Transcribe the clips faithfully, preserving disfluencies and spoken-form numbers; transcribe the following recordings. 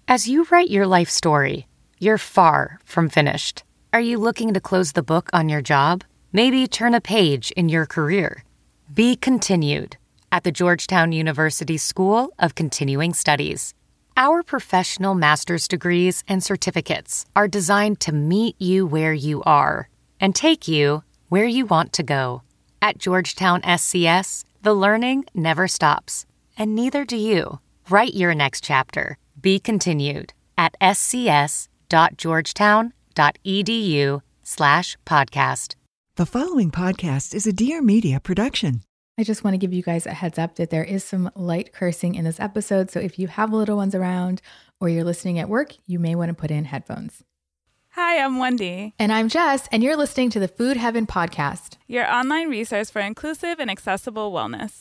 As you write your life story, you're far from finished. Are you looking to close the book on your job? Maybe turn a page in your career? Be continued at the Georgetown University School of Continuing Studies. Our professional master's degrees and certificates are designed to meet you where you are and take you where you want to go. At Georgetown S C S, the learning never stops, and neither do you. Write your next chapter. Be continued at scs.georgetown.edu slash podcast. The following podcast is a Dear Media production. I just want to give you guys a heads up that there is some light cursing in this episode. So if you have little ones around or you're listening at work, you may want to put in headphones. Hi, I'm Wendy. And I'm Jess, and you're listening to the Food Heaven Podcast, your online resource for inclusive and accessible wellness.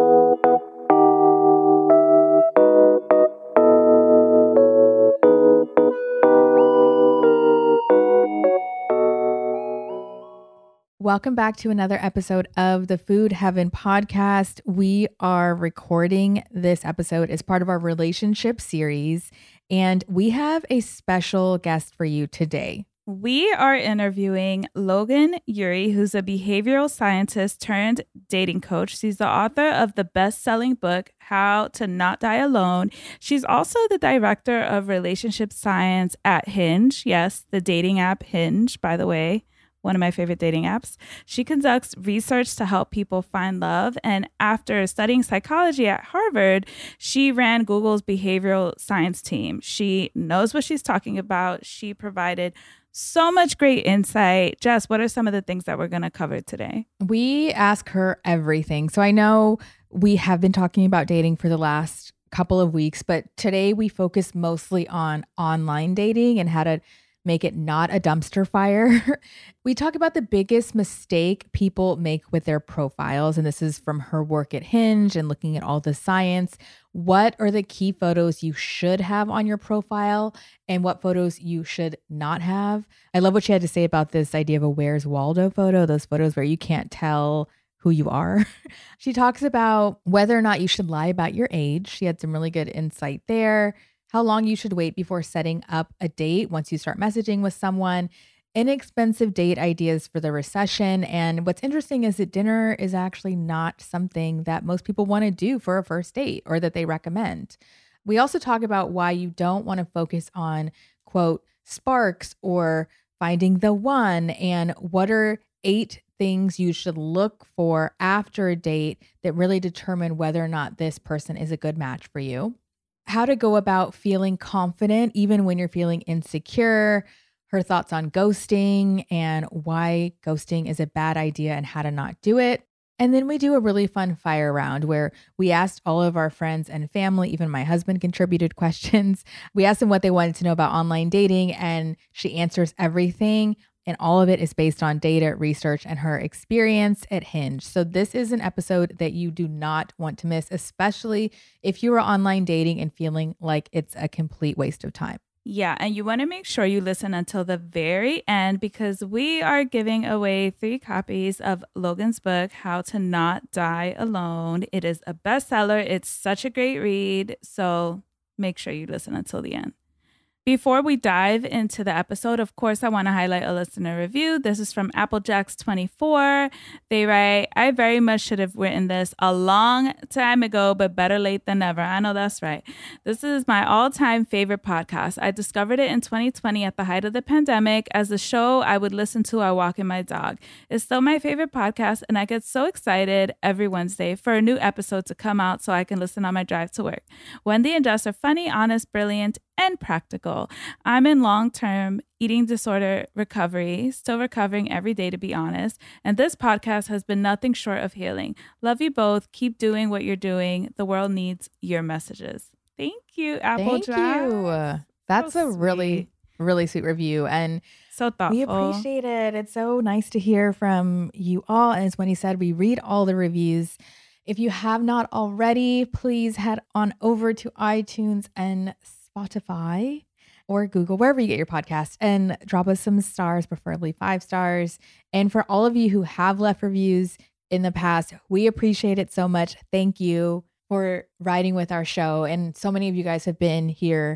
Welcome back to another episode of the Food Heaven Podcast. We are recording this episode as part of our relationship series, and we have a special guest for you today. We are interviewing Logan Ury, who's a behavioral scientist turned dating coach. She's the author of the best-selling book, How to Not Die Alone. She's also the director of relationship science at Hinge. Yes, the dating app Hinge, by the way. One of my favorite dating apps. She conducts research to help people find love. And after studying psychology at Harvard, she ran Google's behavioral science team. She knows what she's talking about. She provided so much great insight. Jess, what are some of the things that we're going to cover today? We ask her everything. So I know we have been talking about dating for the last couple of weeks, but today we focus mostly on online dating and how to make it not a dumpster fire. We talk about the biggest mistake people make with their profiles. And this is from her work at Hinge and looking at all the science. What are the key photos you should have on your profile and what photos you should not have? I love what she had to say about this idea of a Where's Waldo photo, those photos where you can't tell who you are. She talks about whether or not you should lie about your age. She had some really good insight there. How long you should wait before setting up a date once you start messaging with someone, inexpensive date ideas for the recession. And what's interesting is that dinner is actually not something that most people want to do for a first date or that they recommend. We also talk about why you don't want to focus on, quote, sparks or finding the one, and what are eight things you should look for after a date that really determine whether or not this person is a good match for you. How to go about feeling confident even when you're feeling insecure, her thoughts on ghosting and why ghosting is a bad idea and how to not do it. And then we do a really fun fire round where we asked all of our friends and family, even my husband contributed questions. We asked them what they wanted to know about online dating, and she answers everything. And all of it is based on data, research, and her experience at Hinge. So this is an episode that you do not want to miss, especially if you are online dating and feeling like it's a complete waste of time. Yeah, and you want to make sure you listen until the very end because we are giving away three copies of Logan's book, How to Not Die Alone. It is a bestseller. It's such a great read. So make sure you listen until the end. Before we dive into the episode, of course, I want to highlight a listener review. This is from Applejacks twenty-four. They write, I very much should have written this a long time ago, but better late than never. I know that's right. This is my all-time favorite podcast. I discovered it in twenty twenty at the height of the pandemic as a show I would listen to while walking my dog. It's still my favorite podcast, and I get so excited every Wednesday for a new episode to come out so I can listen on my drive to work. Wendy and Jess are funny, honest, brilliant, and practical. I'm in long-term eating disorder recovery, still recovering every day to be honest, and this podcast has been nothing short of healing. Love you both. Keep doing what you're doing. The world needs your messages. Thank you, Applejack. Thank you. That's so a sweet. really, really sweet review, and so thoughtful. We appreciate it. It's so nice to hear from you all, and as Wendy said, we read all the reviews. If you have not already, please head on over to iTunes and Spotify or Google, wherever you get your podcast, and drop us some stars, preferably five stars. And for all of you who have left reviews in the past, we appreciate it so much. Thank you for riding with our show. And so many of you guys have been here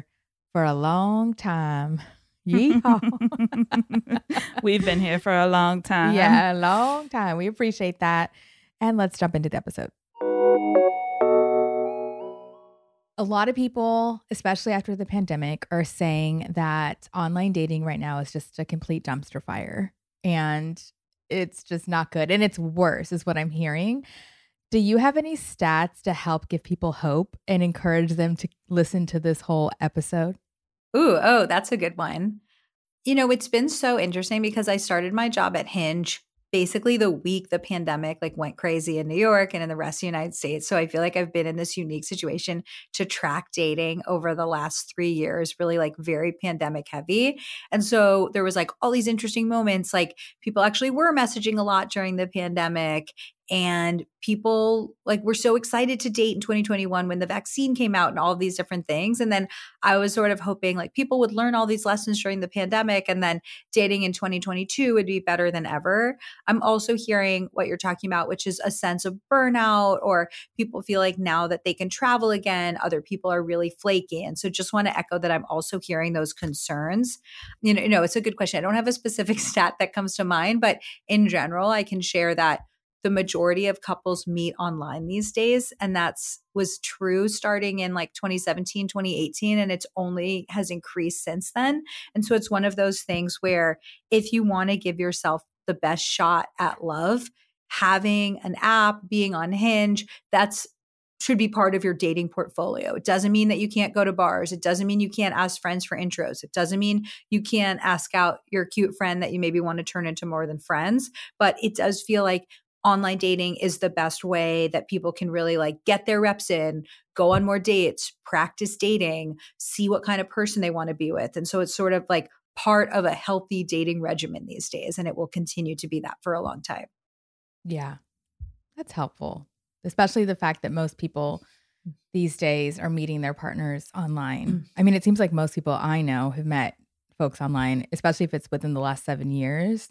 for a long time. Yeehaw. We've been here for a long time. Yeah, a long time. We appreciate that. And let's jump into the episode. A lot of people, especially after the pandemic, are saying that online dating right now is just a complete dumpster fire. And it's just not good. And it's worse, is what I'm hearing. Do you have any stats to help give people hope and encourage them to listen to this whole episode? Ooh, oh, that's a good one. You know, it's been so interesting because I started my job at Hinge basically the week the pandemic like went crazy in New York and in the rest of the United States. So I feel like I've been in this unique situation to track dating over the last three years, really like very pandemic heavy. And so there was like all these interesting moments, like people actually were messaging a lot during the pandemic. And people like were so excited to date in twenty twenty-one when the vaccine came out and all of these different things. And then I was sort of hoping like people would learn all these lessons during the pandemic and then dating in twenty twenty-two would be better than ever. I'm also hearing what you're talking about, which is a sense of burnout, or people feel like now that they can travel again, other people are really flaky. And so just want to echo that I'm also hearing those concerns. You know, you know, it's a good question. I don't have a specific stat that comes to mind, but in general, I can share that the majority of couples meet online these days. And that's was true starting in like twenty seventeen, twenty eighteen, and it's only has increased since then. And so it's one of those things where if you want to give yourself the best shot at love, having an app, being on Hinge, that's should be part of your dating portfolio. It doesn't mean that you can't go to bars. It doesn't mean you can't ask friends for intros. It doesn't mean you can't ask out your cute friend that you maybe want to turn into more than friends. But it does feel like online dating is the best way that people can really like get their reps in, go on more dates, practice dating, see what kind of person they want to be with. And so it's sort of like part of a healthy dating regimen these days. And it will continue to be that for a long time. Yeah, that's helpful. Especially the fact that most people these days are meeting their partners online. Mm. I mean, it seems like most people I know have met folks online, especially if it's within the last seven years.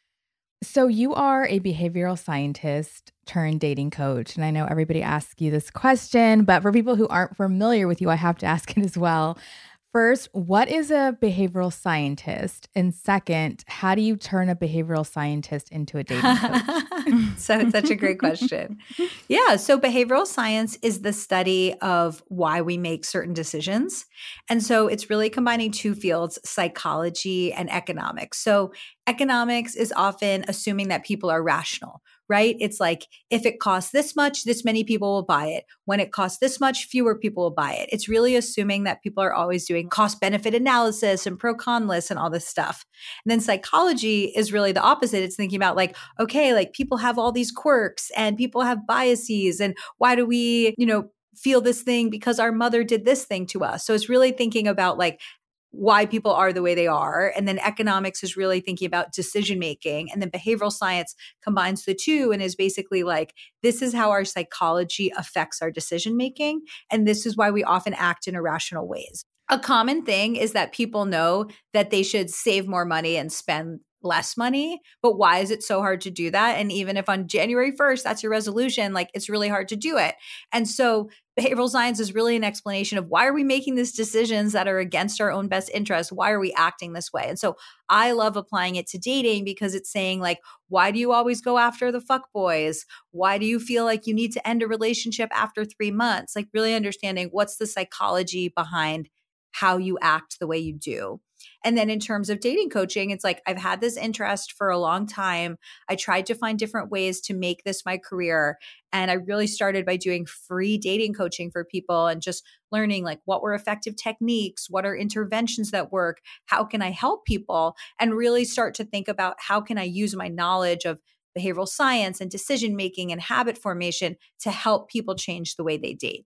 So you are a behavioral scientist turned dating coach. And I know everybody asks you this question, but for people who aren't familiar with you, I have to ask it as well. First, what is a behavioral scientist? And second, how do you turn a behavioral scientist into a dating coach? So it's such a great question. Yeah. So behavioral science is the study of why we make certain decisions. And so it's really combining two fields, psychology and economics. So economics is often assuming that people are rational, right? It's like, if it costs this much, this many people will buy it. When it costs this much, fewer people will buy it. It's really assuming that people are always doing cost benefit analysis and pro con lists and all this stuff. And then psychology is really the opposite. It's thinking about like, okay, like people have all these quirks and people have biases. And why do we, you know, feel this thing because our mother did this thing to us? So it's really thinking about like, why people are the way they are. And then economics is really thinking about decision making. And then behavioral science combines the two and is basically like, this is how our psychology affects our decision making. And this is why we often act in irrational ways. A common thing is that people know that they should save more money and spend less money, but why is it so hard to do that? And even if on January first, that's your resolution, like it's really hard to do it. And so behavioral science is really an explanation of why are we making these decisions that are against our own best interests? Why are we acting this way? And so I love applying it to dating because it's saying like, why do you always go after the fuck boys? Why do you feel like you need to end a relationship after three months? Like really understanding what's the psychology behind how you act the way you do. And then in terms of dating coaching, it's like, I've had this interest for a long time. I tried to find different ways to make this my career. And I really started by doing free dating coaching for people and just learning like what were effective techniques, what are interventions that work, how can I help people, and really start to think about how can I use my knowledge of behavioral science and decision making and habit formation to help people change the way they date.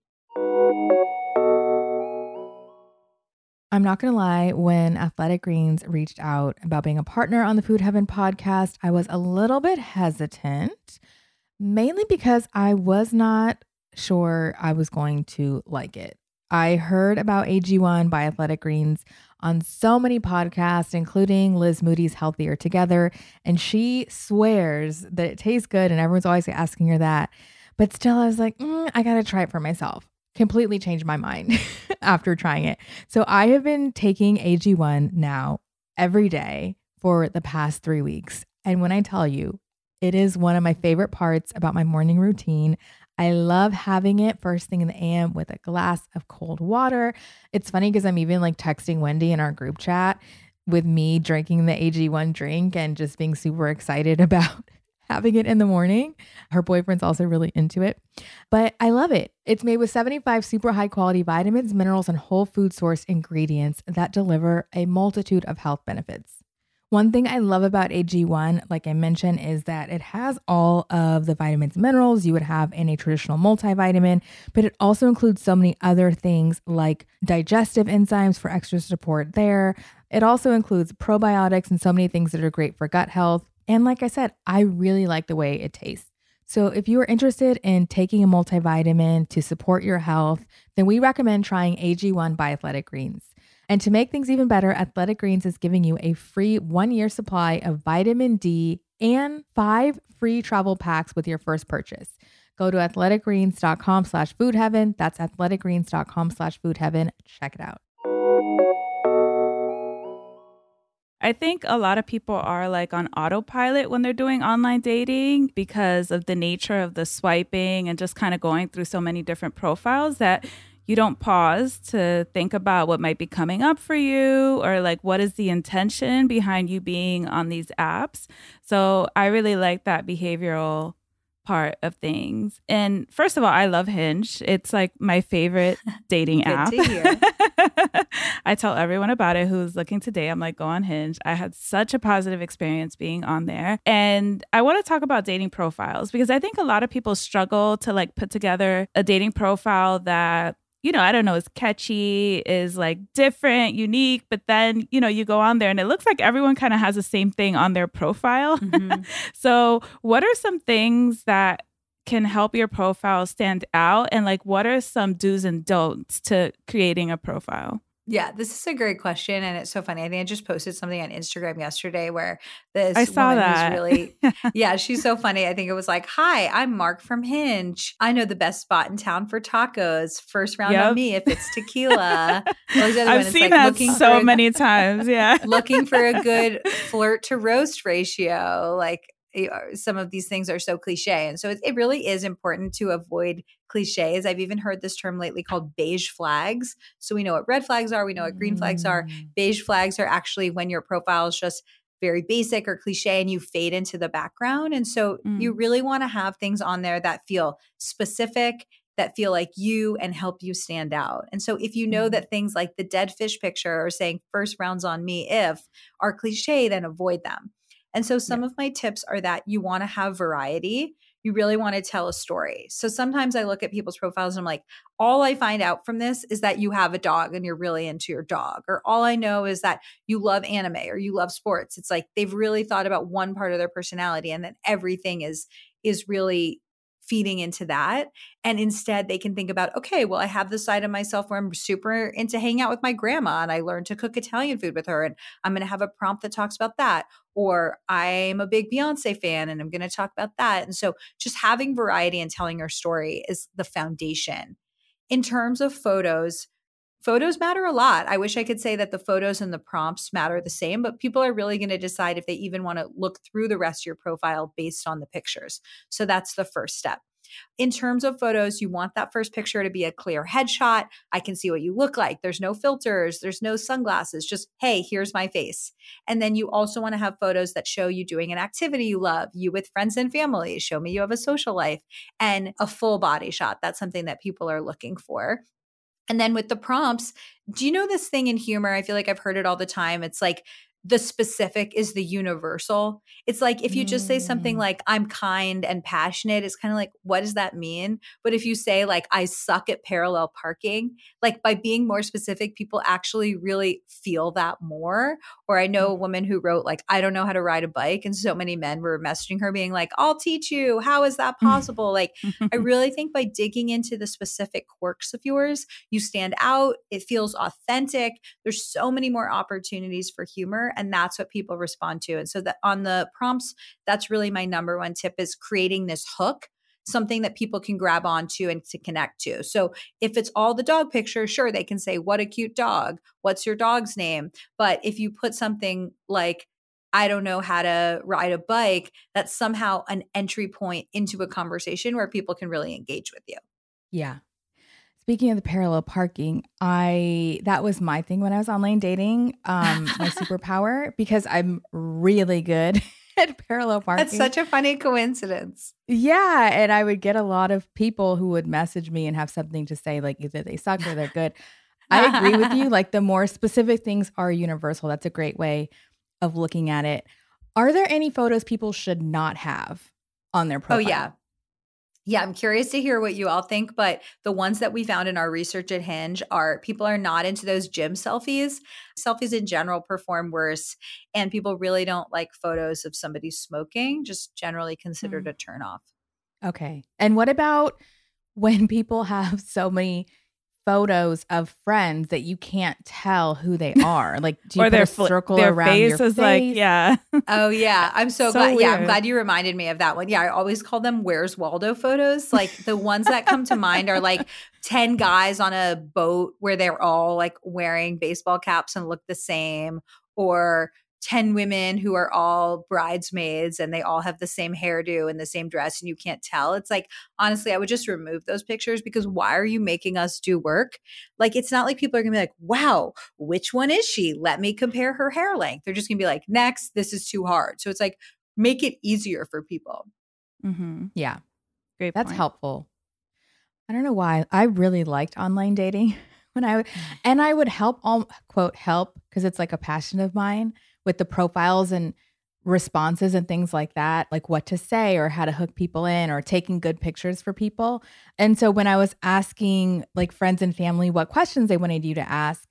I'm not going to lie, when Athletic Greens reached out about being a partner on the Food Heaven podcast, I was a little bit hesitant, mainly because I was not sure I was going to like it. I heard about A G one by Athletic Greens on so many podcasts, including Liz Moody's Healthier Together, and she swears that it tastes good and everyone's always asking her that. But still, I was like, mm, I got to try it for myself. completely changed my mind after trying it. So I have been taking A G one now every day for the past three weeks. And when I tell you, it is one of my favorite parts about my morning routine. I love having it first thing in the A M with a glass of cold water. It's funny because I'm even like texting Wendy in our group chat with me drinking the A G one drink and just being super excited about having it in the morning. Her boyfriend's also really into it, but I love it. It's made with seventy-five super high quality vitamins, minerals, and whole food source ingredients that deliver a multitude of health benefits. One thing I love about A G one, like I mentioned, is that it has all of the vitamins and minerals you would have in a traditional multivitamin, but it also includes so many other things like digestive enzymes for extra support there. It also includes probiotics and so many things that are great for gut health. And like I said, I really like the way it tastes. So if you are interested in taking a multivitamin to support your health, then we recommend trying A G one by Athletic Greens. And to make things even better, Athletic Greens is giving you a free one-year supply of vitamin D and five free travel packs with your first purchase. Go to athleticgreens.com slash food heaven. That's athleticgreens.com slash food heaven. Check it out. I think a lot of people are like on autopilot when they're doing online dating because of the nature of the swiping and just kind of going through so many different profiles that you don't pause to think about what might be coming up for you or like what is the intention behind you being on these apps. So I really like that behavioral part of things. And first of all, I love Hinge. It's like my favorite dating Good app. to hear. I tell everyone about it who's looking to date. I'm like, go on Hinge. I had such a positive experience being on there. And I want to talk about dating profiles because I think a lot of people struggle to like put together a dating profile that, you know, I don't know, is catchy, is like different, unique, but then, you know, you go on there and it looks like everyone kind of has the same thing on their profile. Mm-hmm. So what are some things that can help your profile stand out? And like, what are some do's and don'ts to creating a profile? Yeah, this is a great question. And it's so funny. I think I just posted something on Instagram yesterday where this I saw woman that. who's really, yeah, she's so funny. I think it was like, hi, I'm Mark from Hinge. I know the best spot in town for tacos. First round Yep. on me if it's tequila. I've seen like that so a, many times. Yeah. Looking for a good flirt to roast ratio. Like, some of these things are so cliche. And so it, it really is important to avoid cliches. I've even heard this term lately called beige flags. So we know what red flags are. We know what green mm. flags are. Beige flags are actually when your profile is just very basic or cliche and you fade into the background. And so mm. you really want to have things on there that feel specific, that feel like you and help you stand out. And so if you know mm. that things like the dead fish picture or saying first rounds on me if are cliche, then avoid them. And so some yeah. of my tips are that you want to have variety. You really want to tell a story. So sometimes I look at people's profiles and I'm like, all I find out from this is that you have a dog and you're really into your dog. Or all I know is that you love anime or you love sports. It's like they've really thought about one part of their personality and then everything is is really feeding into that. And instead they can think about, okay, well, I have this side of myself where I'm super into hanging out with my grandma and I learned to cook Italian food with her. And I'm going to have a prompt that talks about that. Or I'm a big Beyonce fan and I'm going to talk about that. And so just having variety and telling your story is the foundation. In terms of photos, photos matter a lot. I wish I could say that the photos and the prompts matter the same, but people are really going to decide if they even want to look through the rest of your profile based on the pictures. So that's the first step. In terms of photos, you want that first picture to be a clear headshot. I can see what you look like. There's no filters. There's no sunglasses. Just, hey, here's my face. And then you also want to have photos that show you doing an activity you love, you with friends and family. Show me you have a social life and a full body shot. That's something that people are looking for. And then with the prompts, do you know this thing in humor? I feel like I've heard it all the time. It's like, the specific is the universal. It's like if you just say something like, I'm kind and passionate, it's kind of like, what does that mean? But if you say like, I suck at parallel parking, like by being more specific, people actually really feel that more. Or I know a woman who wrote like, I don't know how to ride a bike. And so many men were messaging her being like, I'll teach you. How is that possible? Like, I really think by digging into the specific quirks of yours, you stand out. It feels authentic. There's so many more opportunities for humor. And that's what people respond to. And so that on the prompts, that's really my number one tip is creating this hook something that people can grab onto and to connect to. So if it's all the dog pictures, sure, they can say, what a cute dog. What's your dog's name? But if you put something like, I don't know how to ride a bike, that's somehow an entry point into a conversation where people can really engage with you. Yeah. Speaking of the parallel parking, I that was my thing when I was online dating, um, my superpower, because I'm really good at parallel parking. That's such a funny coincidence. Yeah, and I would get a lot of people who would message me and have something to say, like either they suck or they're good. I agree with you. Like the more specific things are universal. That's a great way of looking at it. Are there any photos people should not have on their profile? Oh, yeah. Yeah, I'm curious to hear what you all think, but the ones that we found in our research at Hinge are people are not into those gym selfies. Selfies in general perform worse, and people really don't like photos of somebody smoking, just generally considered mm. a turnoff. Okay. And what about when people have so many photos of friends that you can't tell who they are? Like, do you or put their a circle their around face your is face? Like, yeah. Oh yeah, I'm so, so glad. Weird. Yeah, I'm glad you reminded me of that one. Yeah, I always call them "Where's Waldo" photos. Like the ones that come to mind are like ten guys on a boat where they're all like wearing baseball caps and look the same, or ten women who are all bridesmaids and they all have the same hairdo and the same dress and you can't tell. It's like, honestly, I would just remove those pictures, because why are you making us do work? Like, it's not like people are gonna be like, wow, which one is she? Let me compare her hair length. They're just gonna be like, next, this is too hard. So it's like, make it easier for people. Mm-hmm. Yeah. Great That's point. helpful. I don't know why. I really liked online dating when I would, and I would help, all quote, help, because it's like a passion of mine, with the profiles and responses and things like that, like what to say or how to hook people in or taking good pictures for people. And so when I was asking like friends and family what questions they wanted you to ask,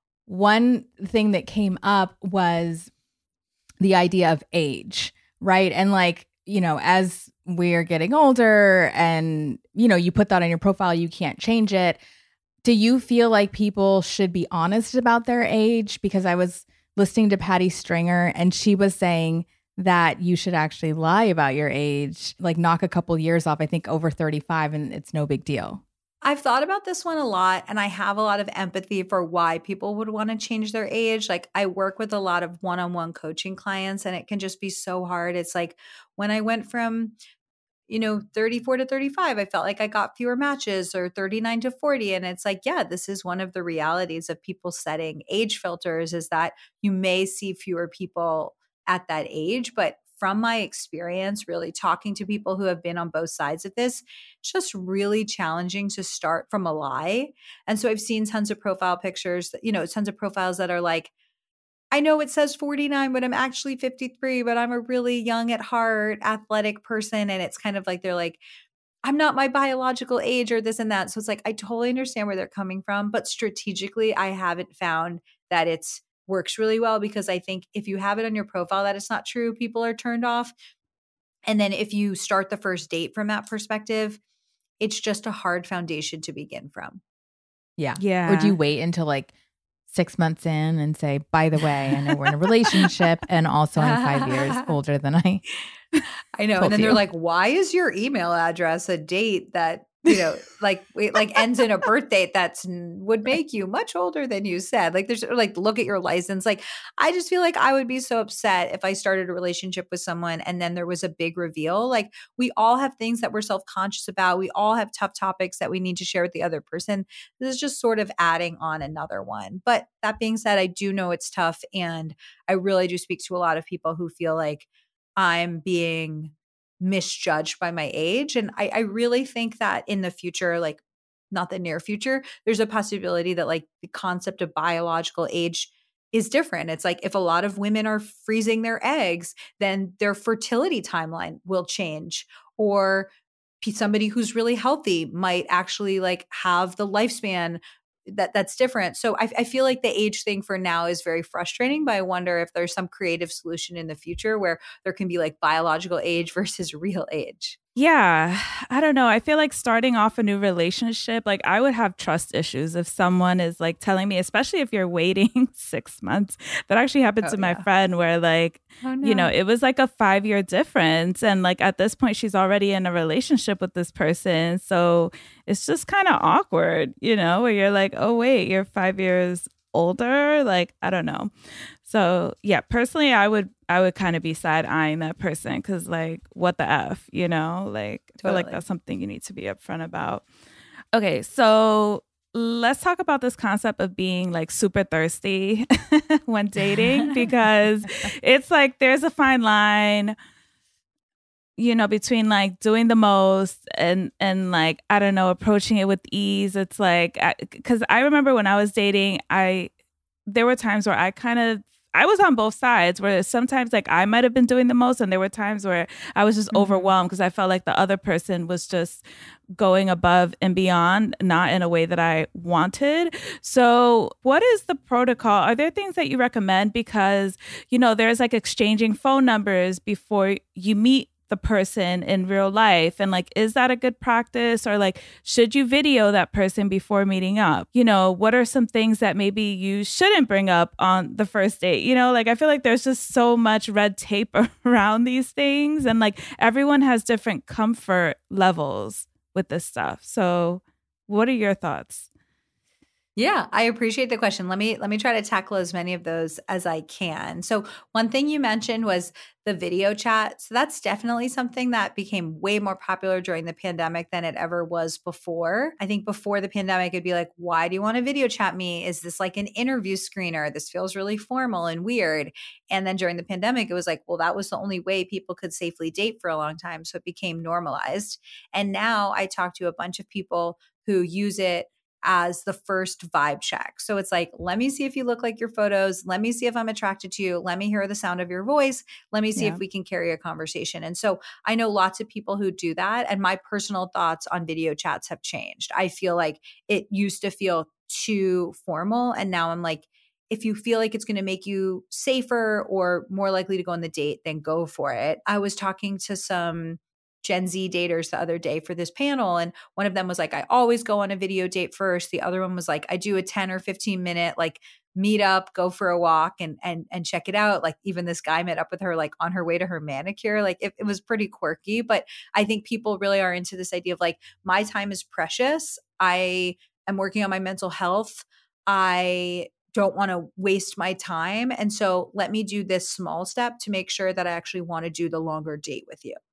one thing that came up was the idea of age, right? And like, you know, as we're getting older and, you know, you put that on your profile, you can't change it. Do you feel like people should be honest about their age? Because I was listening to Patty Stringer, and she was saying that you should actually lie about your age, like knock a couple years off, I think over thirty-five, and it's no big deal. I've thought about this one a lot, and I have a lot of empathy for why people would want to change their age. Like, I work with a lot of one-on-one coaching clients, and it can just be so hard. It's like when I went from, you know, thirty-four to thirty-five, I felt like I got fewer matches, or thirty-nine to forty. And it's like, yeah, this is one of the realities of people setting age filters, is that you may see fewer people at that age. But from my experience, really talking to people who have been on both sides of this, it's just really challenging to start from a lie. And so I've seen tons of profile pictures, you know, tons of profiles that are like, I know it says forty-nine, but I'm actually fifty-three, but I'm a really young at heart, athletic person. And it's kind of like, they're like, I'm not my biological age or this and that. So it's like, I totally understand where they're coming from, but strategically, I haven't found that it's works really well, because I think if you have it on your profile that it's not true, people are turned off. And then if you start the first date from that perspective, it's just a hard foundation to begin from. Yeah. Yeah. Or do you wait until like six months in and say, by the way, I know we're in a relationship and also I'm five years older than I I know. told And then you. they're like, why is your email address a date that, you know, like it like ends in a birth date that's would make you much older than you said? Like, there's like, look at your license. Like, I just feel like I would be so upset if I started a relationship with someone and then there was a big reveal. Like, we all have things that we're self-conscious about. We all have tough topics that we need to share with the other person. This is just sort of adding on another one. But that being said, I do know it's tough. And I really do speak to a lot of people who feel like I'm being misjudged by my age. And I, I really think that in the future, like not the near future, there's a possibility that like the concept of biological age is different. It's like if a lot of women are freezing their eggs, then their fertility timeline will change. Or somebody who's really healthy might actually like have the lifespan that that's different. So I, I feel like the age thing for now is very frustrating, but I wonder if there's some creative solution in the future where there can be like biological age versus real age. Yeah, I don't know. I feel like starting off a new relationship, like I would have trust issues if someone is like telling me, especially if you're waiting six months. That actually happened Oh, to my yeah. friend where like, Oh, you know, no. it was like a five year difference. And like at this point, she's already in a relationship with this person. So it's just kind of awkward, you know, where you're like, oh, wait, you're five years older. Like, I don't know. So yeah, personally, I would I would kind of be side eyeing that person because like, what the F, you know? Like, I feel like Totally. that's something you need to be upfront about. Okay, so let's talk about this concept of being like super thirsty when dating because it's like there's a fine line, you know, between like doing the most and and like I don't know, approaching it with ease. It's like because I, I remember when I was dating, I there were times where I kind of I was on both sides where sometimes like I might have been doing the most and there were times where I was just Mhm. overwhelmed because I felt like the other person was just going above and beyond, not in a way that I wanted. So what is the protocol? Are there things that you recommend? Because, you know, there's like exchanging phone numbers before you meet the person in real life, and like, is that a good practice, or like, should you video that person before meeting up? You know, what are some things that maybe you shouldn't bring up on the first date? You know, like I feel like there's just so much red tape around these things, and like everyone has different comfort levels with this stuff. So what are your thoughts? Yeah, I appreciate the question. Let me let me try to tackle as many of those as I can. So, one thing you mentioned was the video chat. So that's definitely something that became way more popular during the pandemic than it ever was before. I think before the pandemic it'd be like, "Why do you want to video chat me? Is this like an interview screener? This feels really formal and weird." And then during the pandemic it was like, "Well, that was the only way people could safely date for a long time." So it became normalized. And now I talk to a bunch of people who use it as the first vibe check. So it's like, let me see if you look like your photos. Let me see if I'm attracted to you. Let me hear the sound of your voice. Let me see Yeah. if we can carry a conversation. And so I know lots of people who do that. And my personal thoughts on video chats have changed. I feel like it used to feel too formal. And now I'm like, if you feel like it's going to make you safer or more likely to go on the date, then go for it. I was talking to some Gen Z daters the other day for this panel. And one of them was like, I always go on a video date first. The other one was like, I do a ten or fifteen minute like meet up, go for a walk and and and check it out. Like even this guy met up with her like on her way to her manicure. Like it, it was pretty quirky. But I think people really are into this idea of like, my time is precious. I am working on my mental health. I don't want to waste my time. And so let me do this small step to make sure that I actually want to do the longer date with you.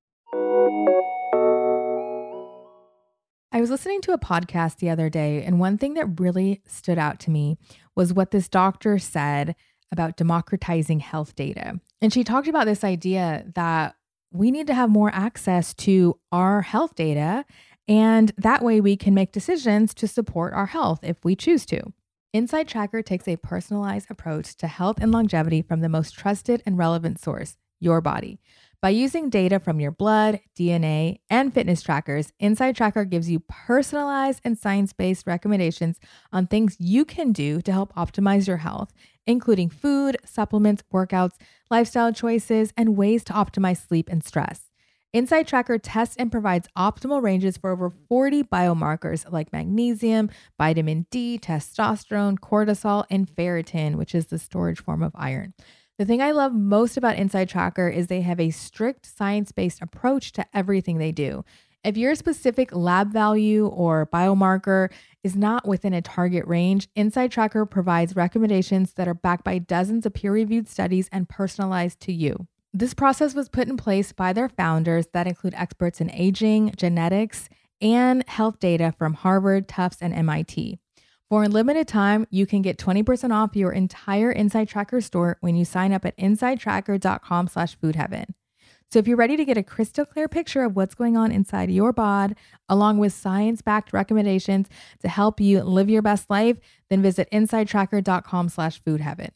I was listening to a podcast the other day, and one thing that really stood out to me was what this doctor said about democratizing health data. And she talked about this idea that we need to have more access to our health data, and that way we can make decisions to support our health if we choose to. Insight Tracker takes a personalized approach to health and longevity from the most trusted and relevant source, your body. By using data from your blood, D N A, and fitness trackers, Insight Tracker gives you personalized and science-based recommendations on things you can do to help optimize your health, including food, supplements, workouts, lifestyle choices, and ways to optimize sleep and stress. Insight Tracker tests and provides optimal ranges for over forty biomarkers like magnesium, vitamin D, testosterone, cortisol, and ferritin, which is the storage form of iron. The thing I love most about Insight Tracker is they have a strict science-based approach to everything they do. If your specific lab value or biomarker is not within a target range, Insight Tracker provides recommendations that are backed by dozens of peer-reviewed studies and personalized to you. This process was put in place by their founders that include experts in aging, genetics, and health data from Harvard, Tufts, and M I T. For a limited time, you can get twenty percent off your entire Insight Tracker store when you sign up at insighttracker.com slash foodheaven. So if you're ready to get a crystal clear picture of what's going on inside your bod, along with science-backed recommendations to help you live your best life, then visit insighttracker.com slash foodheaven.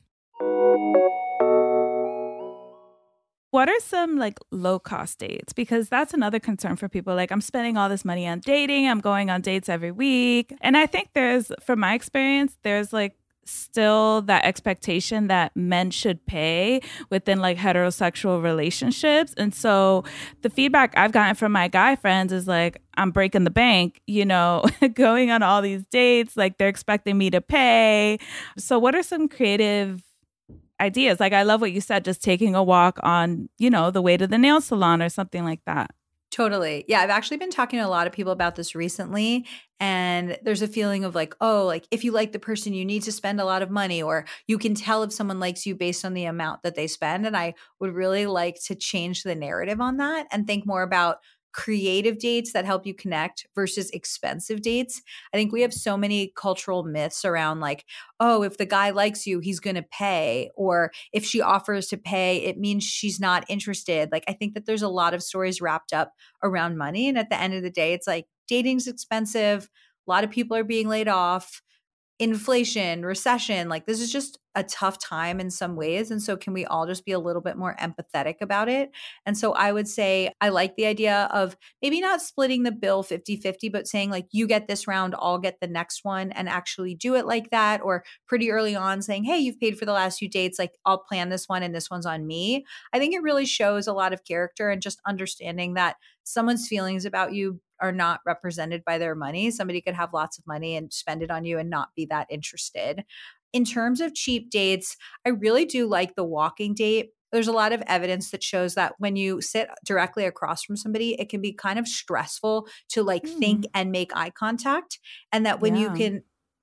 What are some like low cost dates? Because that's another concern for people. Like, I'm spending all this money on dating. I'm going on dates every week. And I think there's, from my experience, there's like still that expectation that men should pay within like heterosexual relationships. And so the feedback I've gotten from my guy friends is like, I'm breaking the bank, you know, going on all these dates, like they're expecting me to pay. So what are some creative ideas? Like, I love what you said, just taking a walk on, you know, the way to the nail salon or something like that. Totally. Yeah. I've actually been talking to a lot of people about this recently. And there's a feeling of like, oh, like if you like the person, you need to spend a lot of money, or you can tell if someone likes you based on the amount that they spend. And I would really like to change the narrative on that and think more about creative dates that help you connect versus expensive dates. I think we have so many cultural myths around like, oh, if the guy likes you, he's going to pay. Or if she offers to pay, it means she's not interested. Like, I think that there's a lot of stories wrapped up around money. And at the end of the day, it's like dating's expensive. A lot of people are being laid off. Inflation, recession, like this is just a tough time in some ways. And so can we all just be a little bit more empathetic about it? And so I would say I like the idea of maybe not splitting the bill fifty-fifty, but saying like, you get this round, I'll get the next one, and actually do it like that. Or pretty early on saying, hey, you've paid for the last few dates, like I'll plan this one and this one's on me. I think it really shows a lot of character and just understanding that someone's feelings about you are not represented by their money. Somebody could have lots of money and spend it on you and not be that interested. In terms of cheap dates, I really do like the walking date. There's a lot of evidence that shows that when you sit directly across from somebody, it can be kind of stressful to like mm. think and make eye contact. And that when yeah. you can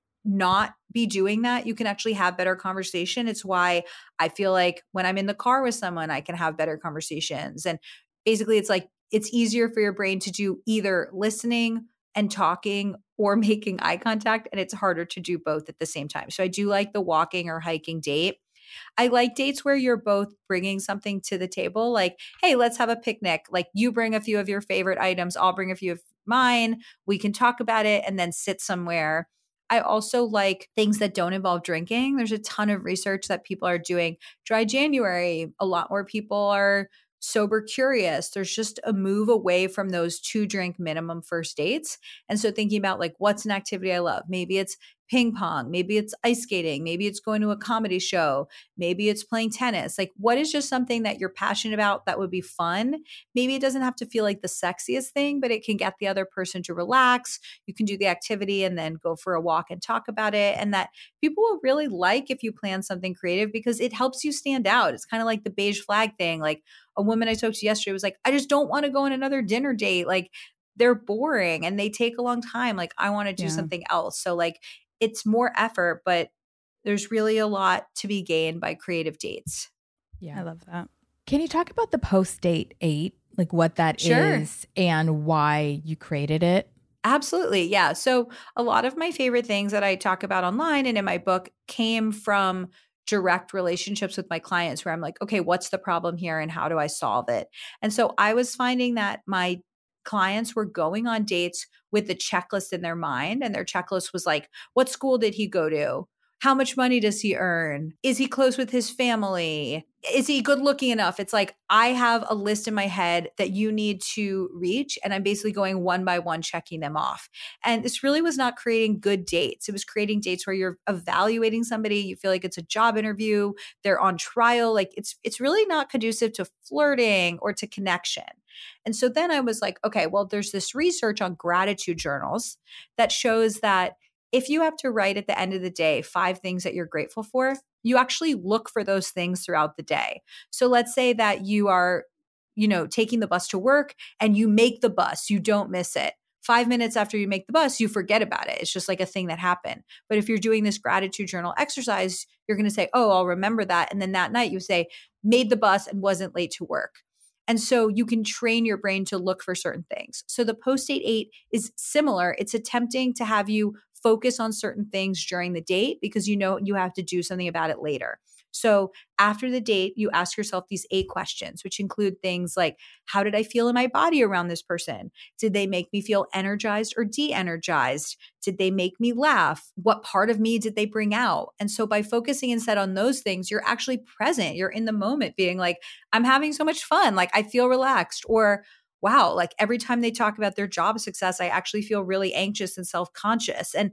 not be doing that, you can actually have better conversation. It's why I feel like when I'm in the car with someone, I can have better conversations. And basically it's like, it's easier for your brain to do either listening and talking or making eye contact. And it's harder to do both at the same time. So I do like the walking or hiking date. I like dates where you're both bringing something to the table. Like, hey, let's have a picnic. Like you bring a few of your favorite items. I'll bring a few of mine. We can talk about it and then sit somewhere. I also like things that don't involve drinking. There's a ton of research that people are doing dry January. A lot more people are sober curious. There's just a move away from those two drink minimum first dates. And so thinking about like, what's an activity I love? Maybe it's ping pong. Maybe it's ice skating. Maybe it's going to a comedy show. Maybe it's playing tennis. Like what is just something that you're passionate about that would be fun? Maybe it doesn't have to feel like the sexiest thing, but it can get the other person to relax. You can do the activity and then go for a walk and talk about it. And that people will really like if you plan something creative because it helps you stand out. It's kind of like the beige flag thing. Like a woman I talked to yesterday was like, I just don't want to go on another dinner date. Like they're boring and they take a long time. Like I want to do yeah. something else. So like it's more effort, but there's really a lot to be gained by creative dates. Yeah, I love that. Can you talk about the post date eight, like what that sure. is and why you created it? Absolutely. Yeah. So a lot of my favorite things that I talk about online and in my book came from direct relationships with my clients where I'm like, okay, what's the problem here and how do I solve it? And so I was finding that my clients were going on dates with the checklist in their mind. And their checklist was like, what school did he go to? How much money does he earn? Is he close with his family? Is he good looking enough? It's like, I have a list in my head that you need to reach. And I'm basically going one by one, checking them off. And this really was not creating good dates. It was creating dates where you're evaluating somebody. You feel like it's a job interview. They're on trial. Like it's, it's really not conducive to flirting or to connection. And so then I was like, okay, well, there's this research on gratitude journals that shows that if you have to write at the end of the day five things that you're grateful for, you actually look for those things throughout the day. So let's say that you are, you know, taking the bus to work and you make the bus, you don't miss it. Five minutes after you make the bus, you forget about it. It's just like a thing that happened. But if you're doing this gratitude journal exercise, you're going to say, oh, I'll remember that. And then that night you say, made the bus and wasn't late to work. And so you can train your brain to look for certain things. So the post-date eight is similar. It's attempting to have you focus on certain things during the date because you know you have to do something about it later. So after the date, you ask yourself these eight questions, which include things like, how did I feel in my body around this person? Did they make me feel energized or de-energized? Did they make me laugh? What part of me did they bring out? And so by focusing instead on those things, you're actually present. You're in the moment being like, I'm having so much fun. Like I feel relaxed. Or wow, like every time they talk about their job success, I actually feel really anxious and self-conscious. And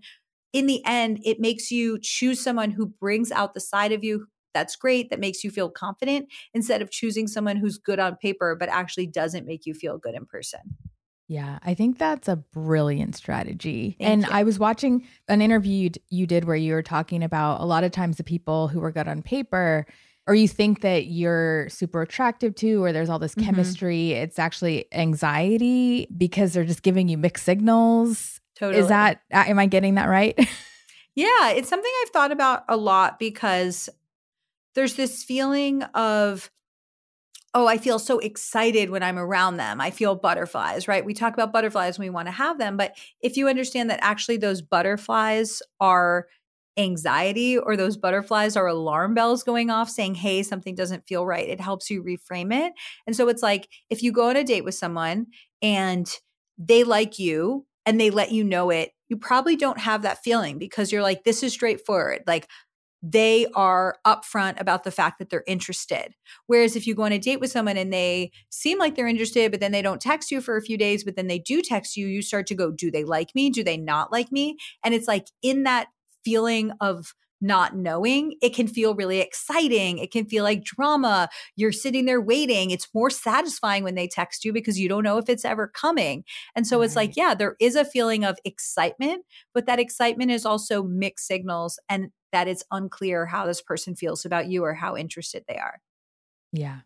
in the end, it makes you choose someone who brings out the side of you that's great, that makes you feel confident, instead of choosing someone who's good on paper, but actually doesn't make you feel good in person. Yeah, I think that's a brilliant strategy. Thank and you. I was watching an interview you, d- you did where you were talking about a lot of times the people who are good on paper, or you think that you're super attractive to, or there's all this Mhm. chemistry, it's actually anxiety because they're just giving you mixed signals. Totally. Is that, uh, am I getting that right? Yeah, it's something I've thought about a lot because there's this feeling of, oh, I feel so excited when I'm around them. I feel butterflies, right? We talk about butterflies when we want to have them. But if you understand that actually those butterflies are anxiety, or those butterflies are alarm bells going off saying, hey, something doesn't feel right, it helps you reframe it. And so it's like, if you go on a date with someone and they like you and they let you know it, you probably don't have that feeling because you're like, this is straightforward. Like, they are upfront about the fact that they're interested. Whereas if you go on a date with someone and they seem like they're interested, but then they don't text you for a few days, but then they do text you, you start to go, do they like me? Do they not like me? And it's like in that feeling of not knowing, it can feel really exciting. It can feel like drama. You're sitting there waiting. It's more satisfying when they text you because you don't know if it's ever coming. And so it's like, Right. yeah, there is a feeling of excitement, but that excitement is also mixed signals, and that it's unclear how this person feels about you or how interested they are. Yeah.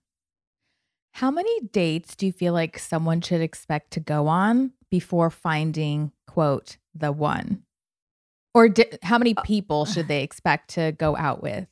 How many dates do you feel like someone should expect to go on before finding, quote, the one? Or di- how many people should they expect to go out with?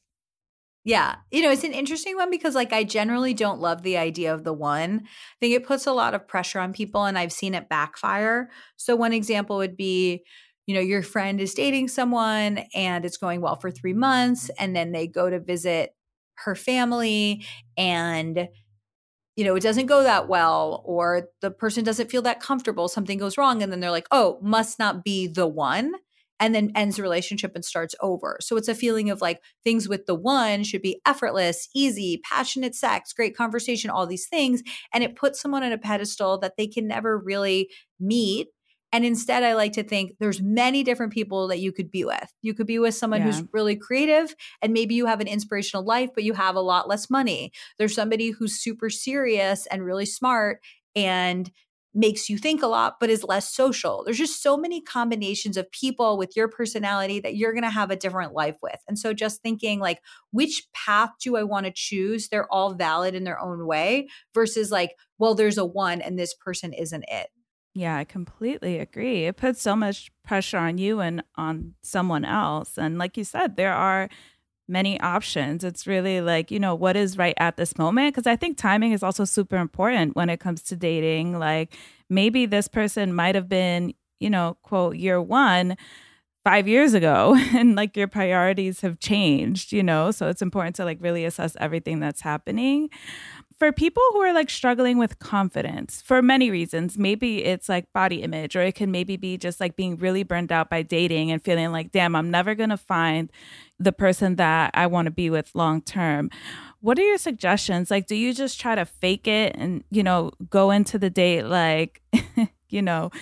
Yeah. You know, it's an interesting one because, like, I generally don't love the idea of the one. I think it puts a lot of pressure on people, and I've seen it backfire. So, one example would be, you know, your friend is dating someone and it's going well for three months, and then they go to visit her family and, you know, it doesn't go that well, or the person doesn't feel that comfortable, something goes wrong, and then they're like, oh, must not be the one, and then ends the relationship and starts over. So it's a feeling of like things with the one should be effortless, easy, passionate sex, great conversation, all these things. And it puts someone on a pedestal that they can never really meet. And instead, I like to think there's many different people that you could be with. You could be with someone Yeah. who's really creative, and maybe you have an inspirational life, but you have a lot less money. There's somebody who's super serious and really smart and makes you think a lot, but is less social. There's just so many combinations of people with your personality that you're going to have a different life with. And so just thinking like, which path do I want to choose? They're all valid in their own way versus like, well, there's a one and this person isn't it. Yeah, I completely agree. It puts so much pressure on you and on someone else. And like you said, there are many options. It's really like, you know, what is right at this moment? Because I think timing is also super important when it comes to dating. Like maybe this person might have been, you know, quote, year one five years ago, and like your priorities have changed, you know? So it's important to like really assess everything that's happening. For people who are like struggling with confidence for many reasons, maybe it's like body image, or it can maybe be just like being really burned out by dating and feeling like, damn, I'm never going to find the person that I want to be with long term. What are your suggestions? Like, do you just try to fake it and, you know, go into the date like, you know,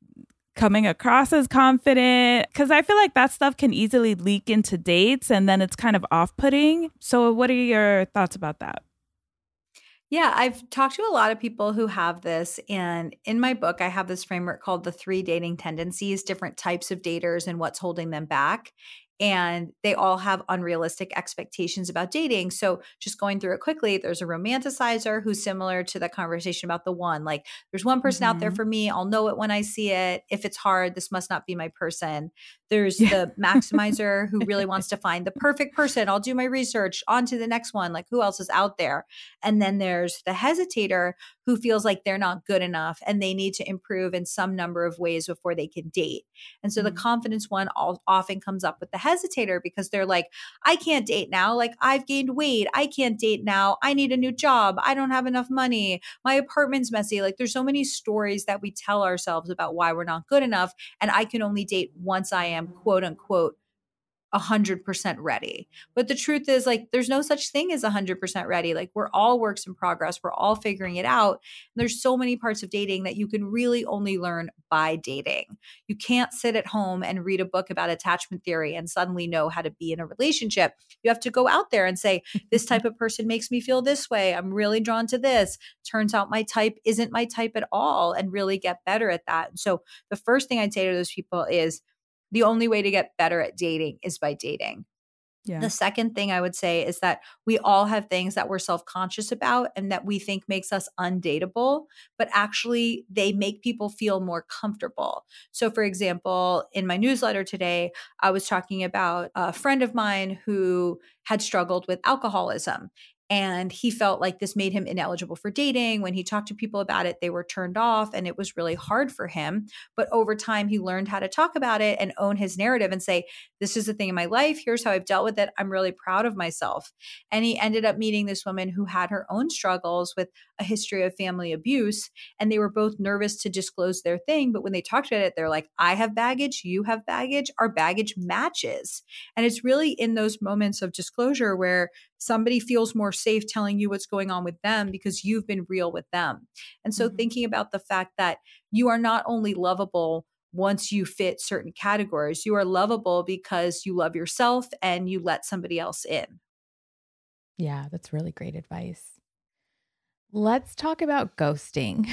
coming across as confident? Because I feel like that stuff can easily leak into dates and then it's kind of off-putting. So what are your thoughts about that? Yeah, I've talked to a lot of people who have this. And in my book, I have this framework called the three dating tendencies, different types of daters and what's holding them back. And they all have unrealistic expectations about dating. So just going through it quickly, there's a romanticizer who's similar to the conversation about the one. Like there's one person out there Mhm. for me. I'll know it when I see it. If it's hard, this must not be my person. There's Yeah. the maximizer who really wants to find the perfect person. I'll do my research, on to the next one. Like who else is out there? And then there's the hesitator who feels like they're not good enough and they need to improve in some number of ways before they can date. And so the Mhm. confidence one all, often comes up with the hesitator because they're like, I can't date now. Like I've gained weight. I can't date now. I need a new job. I don't have enough money. My apartment's messy. Like there's so many stories that we tell ourselves about why we're not good enough. And I can only date once I am quote unquote one hundred percent ready. But the truth is, like, there's no such thing as one hundred percent ready. Like, we're all works in progress. We're all figuring it out. And there's so many parts of dating that you can really only learn by dating. You can't sit at home and read a book about attachment theory and suddenly know how to be in a relationship. You have to go out there and say, this type of person makes me feel this way. I'm really drawn to this. Turns out my type isn't my type at all, and really get better at that. And so the first thing I'd say to those people is the only way to get better at dating is by dating. Yeah. The second thing I would say is that we all have things that we're self-conscious about and that we think makes us undateable, but actually they make people feel more comfortable. So for example, in my newsletter today, I was talking about a friend of mine who had struggled with alcoholism. And he felt like this made him ineligible for dating. When he talked to people about it, they were turned off and it was really hard for him. But over time, he learned how to talk about it and own his narrative and say, this is the thing in my life. Here's how I've dealt with it. I'm really proud of myself. And he ended up meeting this woman who had her own struggles with a history of family abuse. And they were both nervous to disclose their thing. But when they talked about it, they're like, I have baggage, you have baggage, our baggage matches. And it's really in those moments of disclosure where somebody feels more safe telling you what's going on with them because you've been real with them. And so mm-hmm. thinking about the fact that you are not only lovable once you fit certain categories, you are lovable because you love yourself and you let somebody else in. Yeah, that's really great advice. Let's talk about ghosting.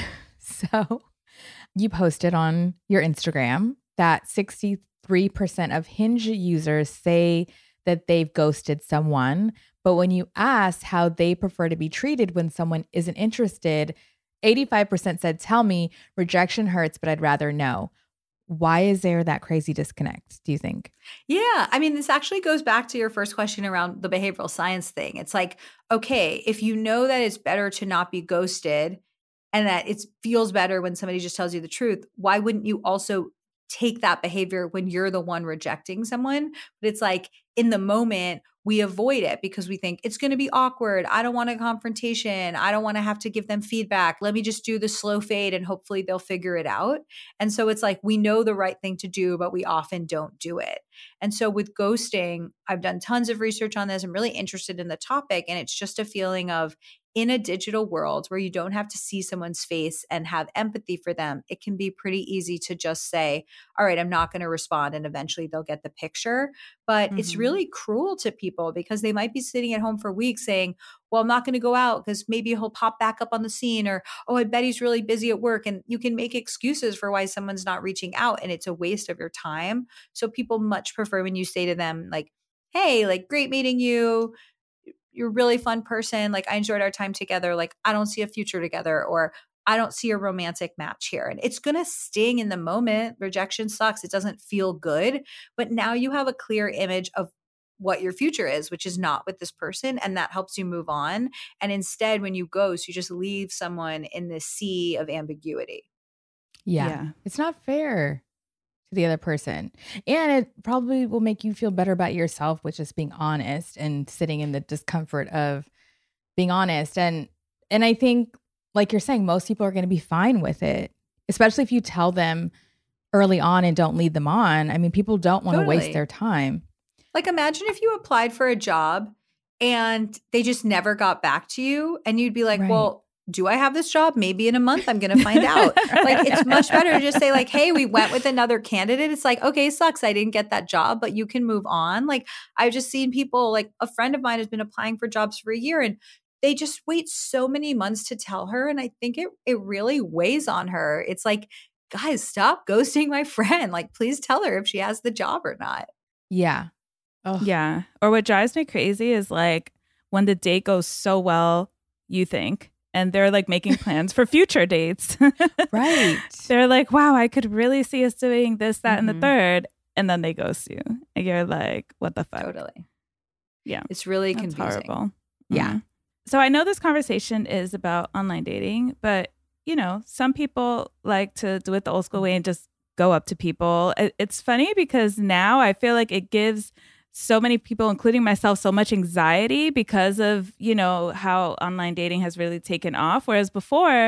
So you posted on your Instagram that sixty-three percent of Hinge users say that they've ghosted someone. But when you ask how they prefer to be treated when someone isn't interested, eighty-five percent said, tell me, rejection hurts, but I'd rather know. Why is there that crazy disconnect, do you think? Yeah. I mean, this actually goes back to your first question around the behavioral science thing. It's like, okay, if you know that it's better to not be ghosted and that it feels better when somebody just tells you the truth, why wouldn't you also take that behavior when you're the one rejecting someone? But it's like in the moment, we avoid it because we think it's going to be awkward. I don't want a confrontation. I don't want to have to give them feedback. Let me just do the slow fade and hopefully they'll figure it out. And so it's like we know the right thing to do, but we often don't do it. And so with ghosting, I've done tons of research on this. I'm really interested in the topic. And it's just a feeling of, in a digital world where you don't have to see someone's face and have empathy for them, it can be pretty easy to just say, all right, I'm not going to respond. And eventually they'll get the picture. But mm-hmm. it's really cruel to people because they might be sitting at home for weeks saying, well, I'm not going to go out because maybe he'll pop back up on the scene, or, oh, I bet he's really busy at work. And you can make excuses for why someone's not reaching out, and it's a waste of your time. So people much prefer when you say to them, like, hey, like, great meeting you. You're a really fun person. Like, I enjoyed our time together. Like, I don't see a future together, or I don't see a romantic match here. And it's going to sting in the moment. Rejection sucks. It doesn't feel good. But now you have a clear image of what your future is, which is not with this person. And that helps you move on. And instead, when you ghost, you just leave someone in this sea of ambiguity. Yeah. yeah. It's not fair to the other person. And it probably will make you feel better about yourself, which is being honest and sitting in the discomfort of being honest. And and I think, like you're saying, most people are going to be fine with it, especially if you tell them early on and don't lead them on. I mean, people don't want to Totally. waste their time. Like, imagine if you applied for a job and they just never got back to you, and you'd be like, Right. well, do I have this job? Maybe in a month I'm going to find out. Like, it's much better to just say, like, hey, we went with another candidate. It's like, okay, sucks, I didn't get that job, but you can move on. Like, I've just seen people, like a friend of mine has been applying for jobs for a year, and they just wait so many months to tell her. And I think it it really weighs on her. It's like, guys, stop ghosting my friend. Like, please tell her if she has the job or not. Yeah. Oh. Yeah. Or what drives me crazy is like when the date goes so well, you think, and they're like making plans for future dates. Right. They're like, wow, I could really see us doing this, that, Mhm. and the third. And then they ghost you. And you're like, what the fuck? Totally. Yeah. It's really That's confusing. horrible. Yeah. Mhm. So I know this conversation is about online dating, but you know, some people like to do it the old school way and just go up to people. It- It's funny because now I feel like it gives so many people, including myself, so much anxiety because of, you know, how online dating has really taken off. Whereas before,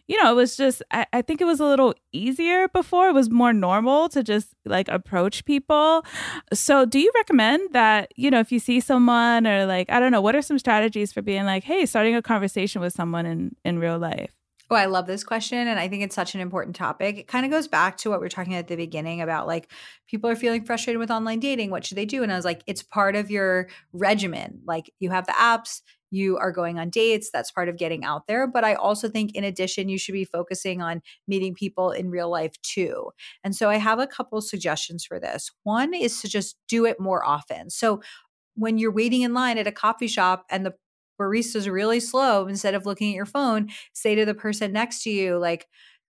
you know, it was just, I, I think it was a little easier before. It was more normal to just like approach people. So do you recommend that, you know, if you see someone or like, I don't know, what are some strategies for being like, hey, starting a conversation with someone in, in real life? Oh, I love this question. And I think it's such an important topic. It kind of goes back to what we were talking at the beginning about like people are feeling frustrated with online dating. What should they do? And I was like, it's part of your regimen. Like you have the apps, you are going on dates. That's part of getting out there. But I also think in addition, you should be focusing on meeting people in real life too. And so I have a couple suggestions for this. One is to just do it more often. So when you're waiting in line at a coffee shop and the barista's really slow, instead of looking at your phone, say to the person next to you, like,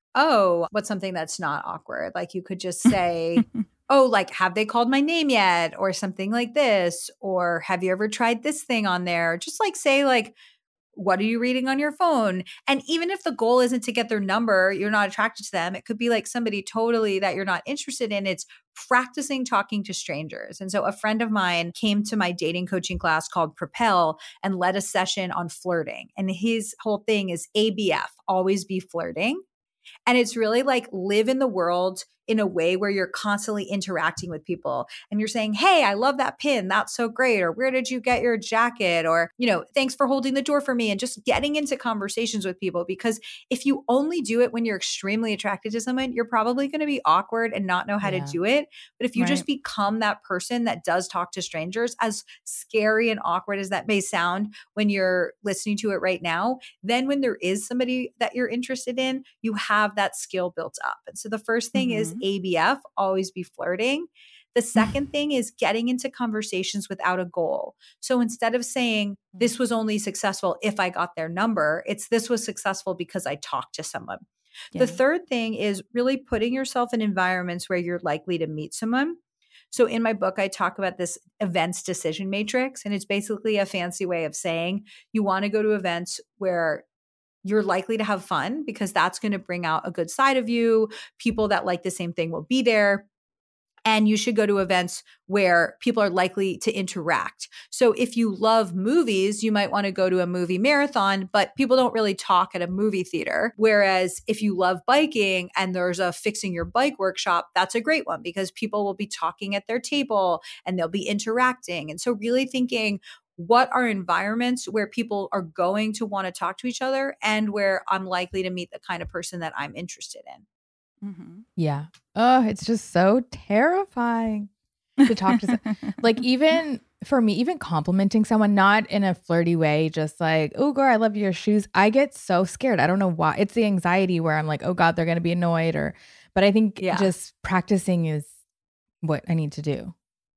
oh, what's something that's not awkward? Like you could just say, oh, like, have they called my name yet? Or something like this. Or have you ever tried this thing on there? Just like say like, what are you reading on your phone? And even if the goal isn't to get their number, you're not attracted to them. It could be like somebody totally that you're not interested in. It's practicing talking to strangers. And so a friend of mine came to my dating coaching class called Propel and led a session on flirting. And his whole thing is A B F, always be flirting. And it's really like live in the world in a way where you're constantly interacting with people and you're saying, hey, I love that pin. That's so great. Or where did you get your jacket? Or, you know, thanks for holding the door for me, and just getting into conversations with people. Because if you only do it when you're extremely attracted to someone, you're probably going to be awkward and not know how yeah. to do it. But if you right. just become that person that does talk to strangers, as scary and awkward as that may sound when you're listening to it right now, then when there is somebody that you're interested in, you have that skill built up. And so the first thing mm-hmm. is A B F, always be flirting. The second thing is getting into conversations without a goal. So instead of saying this was only successful if I got their number, it's this was successful because I talked to someone. Yeah. The third thing is really putting yourself in environments where you're likely to meet someone. So in my book, I talk about this events decision matrix, and it's basically a fancy way of saying you want to go to events where you're likely to have fun because that's going to bring out a good side of you. People that like the same thing will be there. And you should go to events where people are likely to interact. So if you love movies, you might want to go to a movie marathon, but people don't really talk at a movie theater. Whereas if you love biking and there's a fixing your bike workshop, that's a great one because people will be talking at their table and they'll be interacting. And so really thinking, what are environments where people are going to want to talk to each other and where I'm likely to meet the kind of person that I'm interested in? Mm-hmm. Yeah. Oh, it's just so terrifying to talk to someone. Like even for me, even complimenting someone, not in a flirty way, just like, oh, girl, I love your shoes. I get so scared. I don't know why. It's the anxiety where I'm like, oh God, they're going to be annoyed or, but I think yeah. just practicing is what I need to do.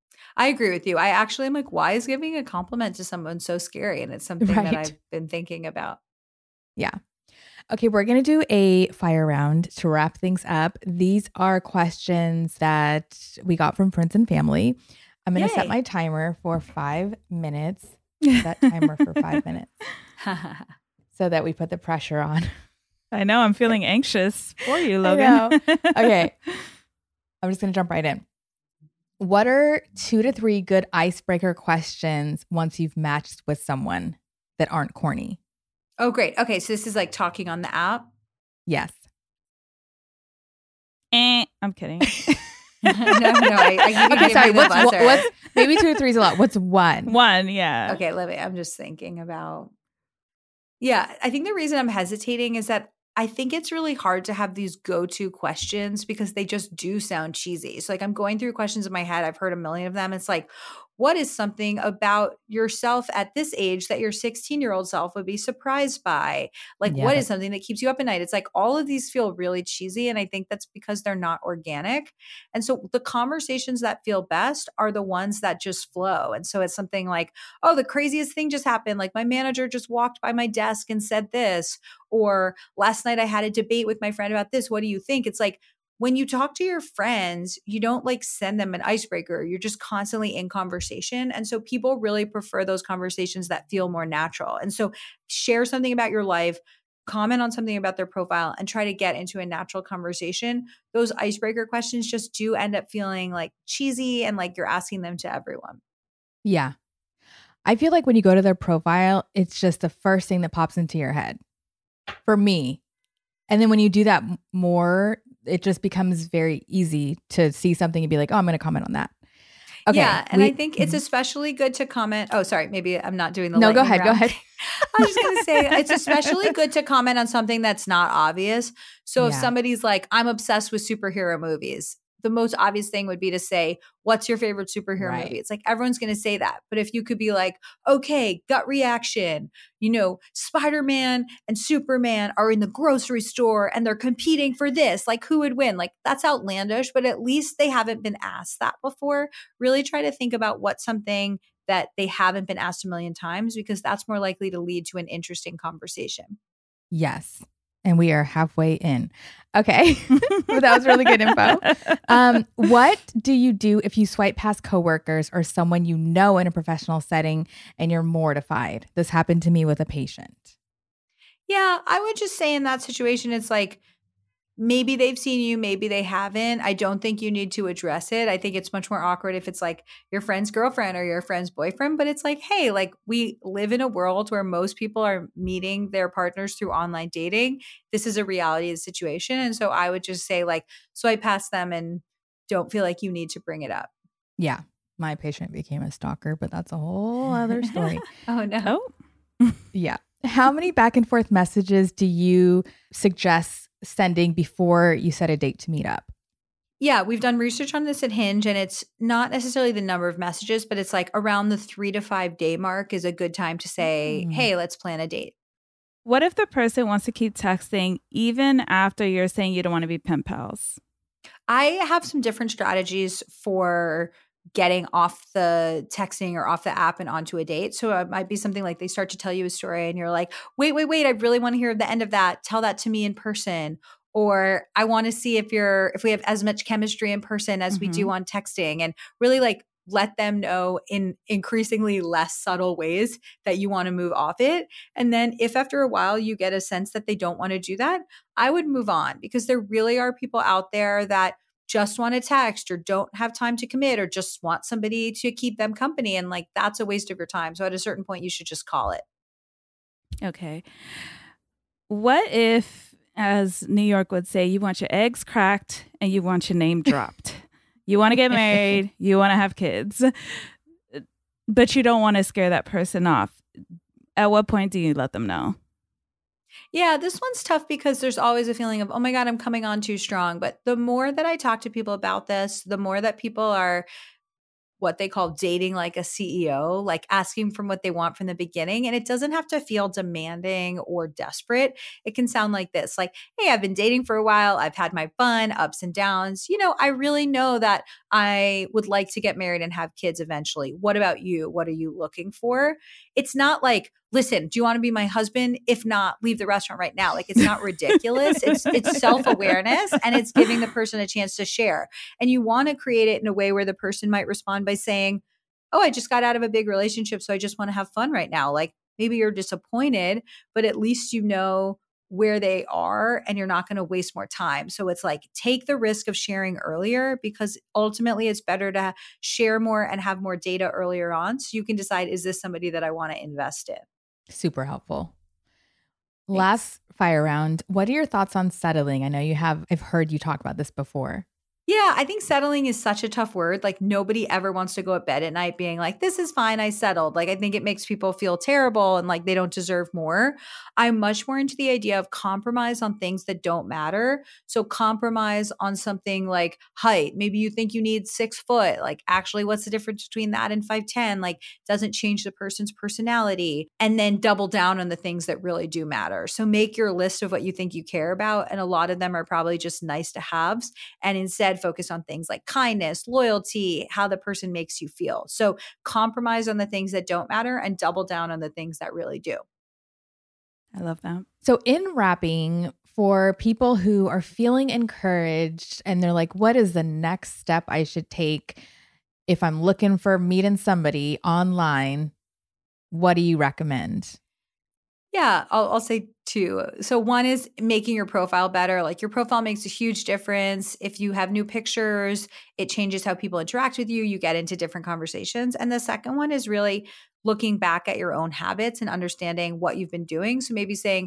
I agree with you. I actually am like, why is giving a compliment to someone so scary? And it's something right. that I've been thinking about. Yeah. Okay, we're going to do a fire round to wrap things up. These are questions that we got from friends and family. I'm going to set my timer for five minutes. Set timer for five minutes so that we put the pressure on. I know. I'm feeling anxious for you, Logan. Okay. I'm just going to jump right in. What are two to three good icebreaker questions once you've matched with someone that aren't corny? Oh, great. Okay. So this is like talking on the app? Yes. Eh, I'm kidding. no, no. I, I okay, give sorry. you the What's, buzzer. what's maybe two or three is a lot. What's one? One, yeah. Okay, let me. I'm just thinking about. Yeah, I think the reason I'm hesitating is that I think it's really hard to have these go-to questions because they just do sound cheesy. So like I'm going through questions in my head. I've heard a million of them. It's like, what is something about yourself at this age that your sixteen-year-old self would be surprised by? Like, yeah, what is something that keeps you up at night? It's like all of these feel really cheesy, and I think that's because they're not organic. And so the conversations that feel best are the ones that just flow. And so it's something like, oh, the craziest thing just happened. Like my manager just walked by my desk and said this. Or last night I had a debate with my friend about this. What do you think? It's like, when you talk to your friends, you don't like send them an icebreaker. You're just constantly in conversation. And so people really prefer those conversations that feel more natural. And so share something about your life, comment on something about their profile, and try to get into a natural conversation. Those icebreaker questions just do end up feeling like cheesy and like you're asking them to everyone. Yeah. I feel like when you go to their profile, it's just the first thing that pops into your head. For me. And then when you do that m- more, it just becomes very easy to see something and be like, oh, I'm going to comment on that. Okay. Yeah. And we- I think it's especially good to comment. Oh, sorry. Maybe I'm not doing the No, go lightning ahead. Go round. ahead. I was just going to say it's especially good to comment on something that's not obvious. So if Yeah. somebody's like, I'm obsessed with superhero movies, the most obvious thing would be to say, what's your favorite superhero Right. movie? It's like everyone's going to say that. But if you could be like, okay, gut reaction, you know, Spider-Man and Superman are in the grocery store and they're competing for this, like who would win? Like that's outlandish, but at least they haven't been asked that before. Really try to think about what's something that they haven't been asked a million times, because that's more likely to lead to an interesting conversation. Yes. And we are halfway in. Okay. That was really good info. Um, what do you do if you swipe past coworkers or someone you know in a professional setting and you're mortified? This happened to me with a patient. Yeah, I would just say in that situation, it's like, maybe they've seen you, maybe they haven't. I don't think you need to address it. I think it's much more awkward if it's like your friend's girlfriend or your friend's boyfriend, but it's like, hey, like we live in a world where most people are meeting their partners through online dating. This is a reality of the situation. And so I would just say like, swipe past them and don't feel like you need to bring it up. Yeah. My patient became a stalker, but that's a whole other story. Oh, no. Oh, Yeah. How many back and forth messages do you suggest sending before you set a date to meet up? Yeah, we've done research on this at Hinge, and it's not necessarily the number of messages, but it's like around the three to five day mark is a good time to say, Mm. hey, let's plan a date. what if the person wants to keep texting even after you're saying you don't want to be pen pals? I have some different strategies for getting off the texting or off the app and onto a date. So it might be something like they start to tell you a story and you're like, wait, wait, wait, I really want to hear the end of that. Tell that to me in person. Or I want to see if you're, if we have as much chemistry in person as we Mhm. do on texting, and really like let them know in increasingly less subtle ways that you want to move off it. And then if after a while you get a sense that they don't want to do that, I would move on, because there really are people out there that just want to text or don't have time to commit or just want somebody to keep them company. And like, that's a waste of your time. So at a certain point, you should just call it. Okay. What if, as New York would say, you want your eggs cracked and you want your name dropped? You want to get married, you want to have kids, but you don't want to scare that person off. At what point do you let them know? Yeah, this one's tough because there's always a feeling of, oh my God, I'm coming on too strong. But the more that I talk to people about this, the more that people are what they call dating like a C E O, like asking from what they want from the beginning. And it doesn't have to feel demanding or desperate. It can sound like this, like, hey, I've been dating for a while. I've had my fun, ups and downs. You know, I really know that I would like to get married and have kids eventually. What about you? What are you looking for? It's not like, listen, do you want to be my husband? If not, leave the restaurant right now. Like, it's not ridiculous. It's it's self-awareness, and it's giving the person a chance to share. And you want to create it in a way where the person might respond by saying, oh, I just got out of a big relationship, so I just want to have fun right now. Like, maybe you're disappointed, but at least you know where they are and you're not going to waste more time. So it's like, take the risk of sharing earlier, because ultimately it's better to share more and have more data earlier on, so you can decide, is this somebody that I want to invest in? Super helpful. Last fire round. What are your thoughts on settling? I know you have, I've heard you talk about this before. Yeah, I think settling is such a tough word. Like, nobody ever wants to go to bed at night being like, this is fine, I settled. Like, I think it makes people feel terrible and like they don't deserve more. I'm much more into the idea of compromise on things that don't matter. So compromise on something like height. Maybe you think you need six foot. Like, actually, what's the difference between that and five ten? Like, doesn't change the person's personality. And then double down on the things that really do matter. So make your list of what you think you care about. And a lot of them are probably just nice to haves. And instead, focus on things like kindness, loyalty, how the person makes you feel. So compromise on the things that don't matter and double down on the things that really do. I love that. So in wrapping, for people who are feeling encouraged and they're like, what is the next step I should take if I'm looking for meeting somebody online? What do you recommend? Yeah, I'll, I'll say two. So one is making your profile better. Like, your profile makes a huge difference. If you have new pictures, it changes how people interact with you. You get into different conversations. And the second one is really looking back at your own habits and understanding what you've been doing. So maybe saying,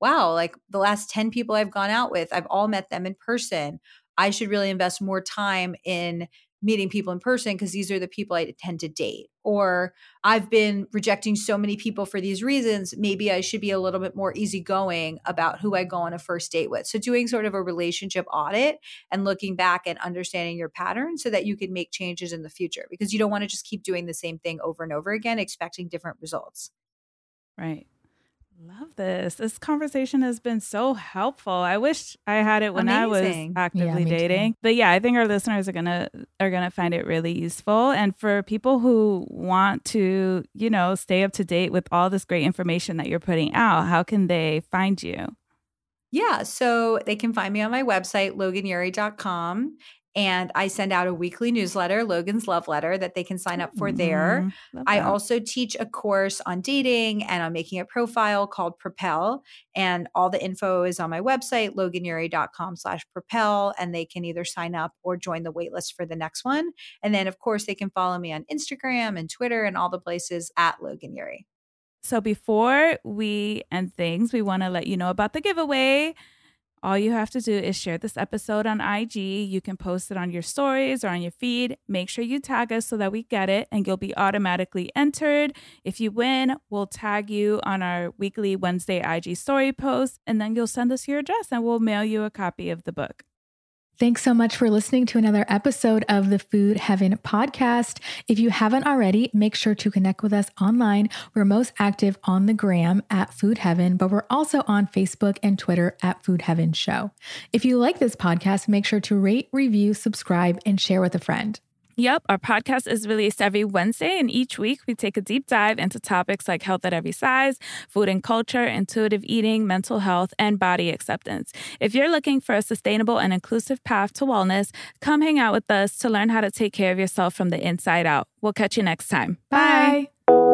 wow, like the last ten people I've gone out with, I've all met them in person. I should really invest more time in meeting people in person because these are the people I tend to date. Or I've been rejecting so many people for these reasons. Maybe I should be a little bit more easygoing about who I go on a first date with. So doing sort of a relationship audit and looking back and understanding your pattern so that you can make changes in the future, because you don't want to just keep doing the same thing over and over again, expecting different results. Right. Love this. This conversation has been so helpful. I wish I had it when Amazing. I was actively Yeah, me dating. too. But yeah, I think our listeners are gonna are gonna find it really useful. And for people who want to, you know, stay up to date with all this great information that you're putting out, how can they find you? Yeah, so they can find me on my website, logan ury dot com. And I send out a weekly newsletter, Logan's Love Letter, that they can sign up for there. Mhm. Love I that. also teach a course on dating and on making a profile called Propel. And all the info is on my website, logan ury dot com slash propel. And they can either sign up or join the waitlist for the next one. And then, of course, they can follow me on Instagram and Twitter and all the places at Logan Ury. So before we end things, we want to let you know about the giveaway. All you have to do is share this episode on I G. You can post it on your stories or on your feed. Make sure you tag us so that we get it, and you'll be automatically entered. If you win, we'll tag you on our weekly Wednesday I G story post, and then you'll send us your address and we'll mail you a copy of the book. Thanks so much for listening to another episode of the Food Heaven podcast. If you haven't already, make sure to connect with us online. We're most active on the gram at Food Heaven, but we're also on Facebook and Twitter at Food Heaven Show. If you like this podcast, make sure to rate, review, subscribe, and share with a friend. Yep, our podcast is released every Wednesday, and each week we take a deep dive into topics like health at every size, food and culture, intuitive eating, mental health, and body acceptance. If you're looking for a sustainable and inclusive path to wellness, come hang out with us to learn how to take care of yourself from the inside out. We'll catch you next time. Bye.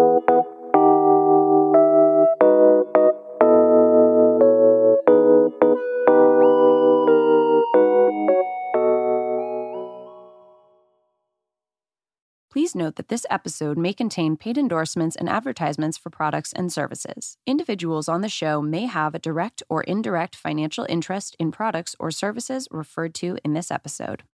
Please note that this episode may contain paid endorsements and advertisements for products and services. Individuals on the show may have a direct or indirect financial interest in products or services referred to in this episode.